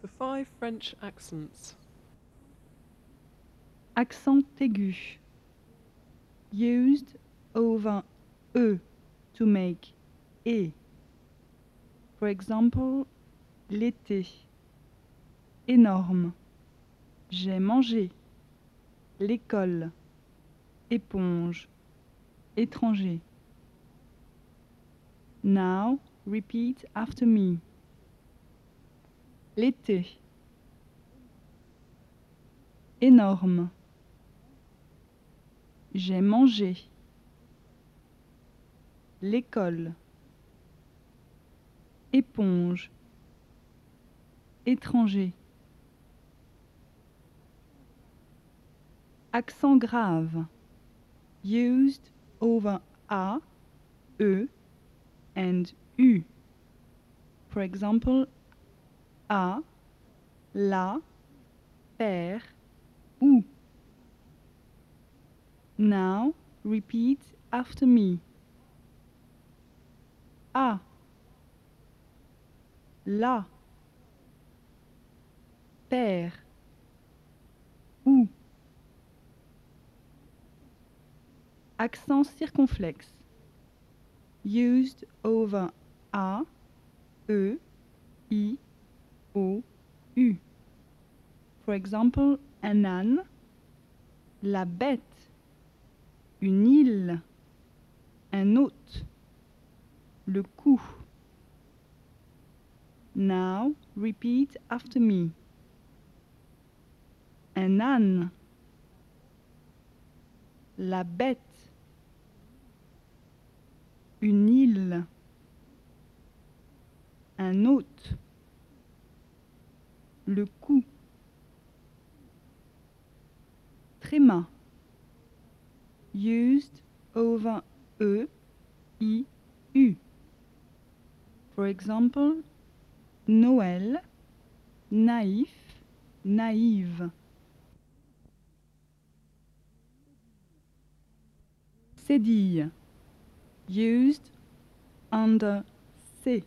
The 5 French accents. Accent aigu. Used over E to make E. For example, l'été. Énorme. J'ai mangé. L'école. Éponge. Étranger. Now, repeat after me. L'été. Énorme. J'ai mangé. L'école. Éponge. Étranger. Accent grave. Used over A, E and U. For example, A, la, père, ou. Now, repeat after me. A, la, père, ou. Accent circonflexe. Used over A, E, I, O, U. For example, un âne, la bête, une île, un hôte, le cou. Now, repeat after me. Un âne, la bête, une île, un hôte, le cou. Tréma. Used over E, I, U. For example, Noël, naïf, naïve. Cédille. Used under C.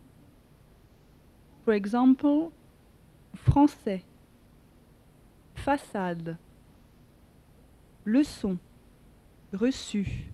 For example, français, façade, leçon, reçu.